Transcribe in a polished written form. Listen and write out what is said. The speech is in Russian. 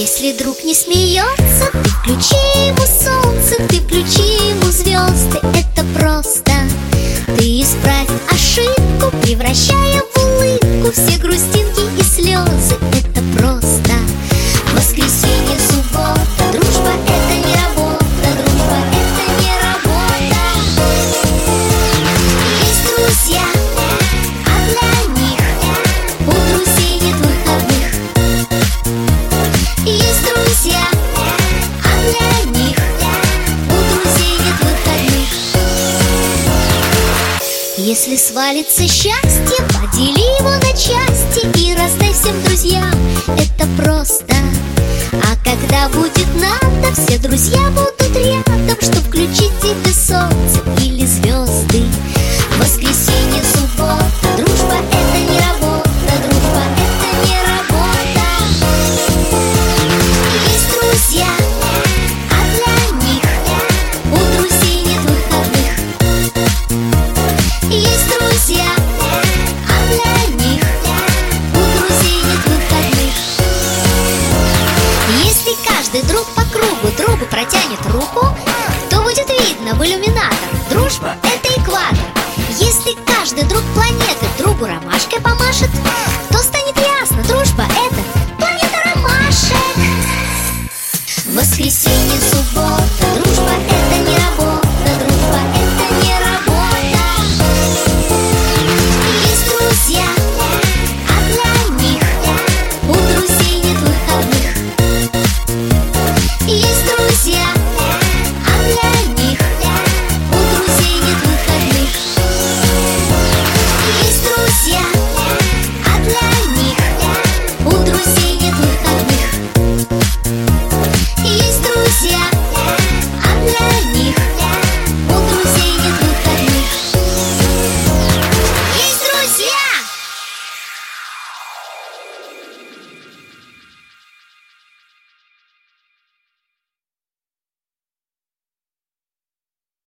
Если друг не смеется, ты включи ему солнце, ты включи ему звезды. Это просто. Ты исправь ошибку, превращая в улыбку все грустинки и слезы. Это просто. Воскресенье, суббота, дружба — это не работа, дружба — это не работа. Есть друзья, а для них у друзей нет выходных. Есть друзья, а для них у друзей нет выходных. Если свалится счастье, подели его на части и раздай всем друзьям. Это просто. А когда будет надо, все друзья будут рядом, чтоб включить тебе солнце или звезды. Воскресенье, суббота, дружба — это не работа, дружба — это не работа. Есть друзья, а для них у друзей нет выходных. Есть друзья, а для них у друзей нет выходных. Если каждый друг по кругу другу протянет руку, то будет видно в иллюминатор: дружба — это экватор. Если каждый друг планеты другу ромашкой помашет,